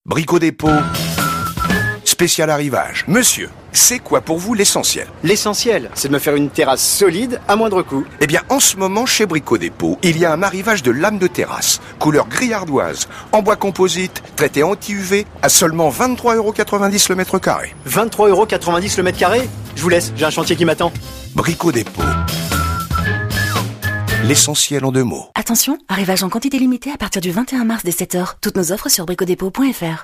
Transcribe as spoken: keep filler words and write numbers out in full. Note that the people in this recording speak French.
Brico Dépôt, spécial arrivage. Monsieur, c'est quoi pour vous l'essentiel? L'essentiel, c'est de me faire une terrasse solide à moindre coût. Eh bien, en ce moment, chez Brico Dépôt, il y a un arrivage de lames de terrasse, couleur gris ardoise, en bois composite, traité anti-U V, à seulement vingt-trois euros quatre-vingt-dix le mètre carré. vingt-trois euros quatre-vingt-dix le mètre carré? Je vous laisse, j'ai un chantier qui m'attend. Brico Dépôt. L'essentiel en deux mots. Attention, arrivage en quantité limitée à partir du vingt et un mars dès sept heures. Toutes nos offres sur bricodépôt point f r.